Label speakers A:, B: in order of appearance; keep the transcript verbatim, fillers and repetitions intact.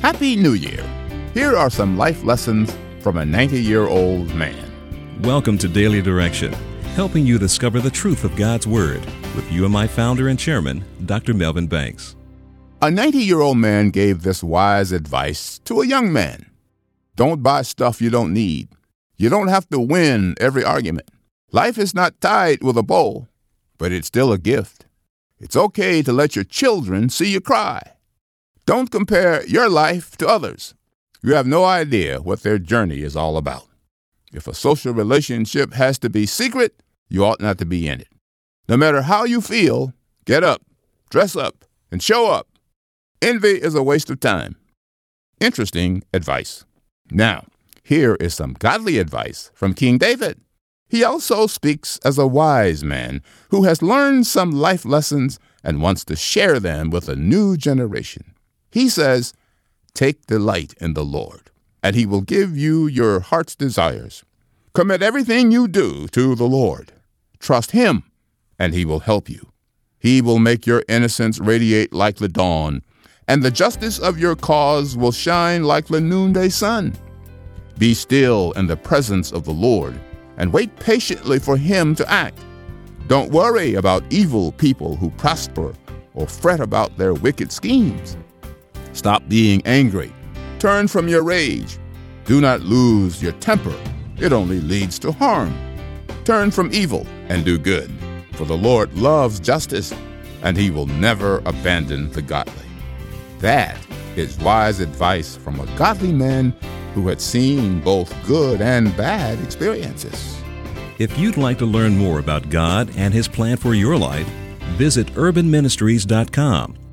A: Happy New Year. Here are some life lessons from a ninety-year-old man.
B: Welcome to Daily Direction, helping you discover the truth of God's Word with U M I founder and chairman, Doctor Melvin Banks.
A: A ninety-year-old man gave this wise advice to a young man. Don't buy stuff you don't need. You don't have to win every argument. Life is not tied with a bow, but it's still a gift. It's okay to let your children see you cry. Don't compare your life to others. You have no idea what their journey is all about. If a social relationship has to be secret, you ought not to be in it. No matter how you feel, get up, dress up, and show up. Envy is a waste of time. Interesting advice. Now, here is some godly advice from King David. He also speaks as a wise man who has learned some life lessons and wants to share them with a new generation. He says, "Take delight in the Lord, and he will give you your heart's desires. Commit everything you do to the Lord. Trust him, and he will help you. He will make your innocence radiate like the dawn, and the justice of your cause will shine like the noonday sun. Be still in the presence of the Lord, and wait patiently for him to act. Don't worry about evil people who prosper or fret about their wicked schemes. Stop being angry. Turn from your rage. Do not lose your temper. It only leads to harm. Turn from evil and do good, for the Lord loves justice, and he will never abandon the godly." That is wise advice from a godly man who had seen both good and bad experiences.
B: If you'd like to learn more about God and His plan for your life, visit urban ministries dot com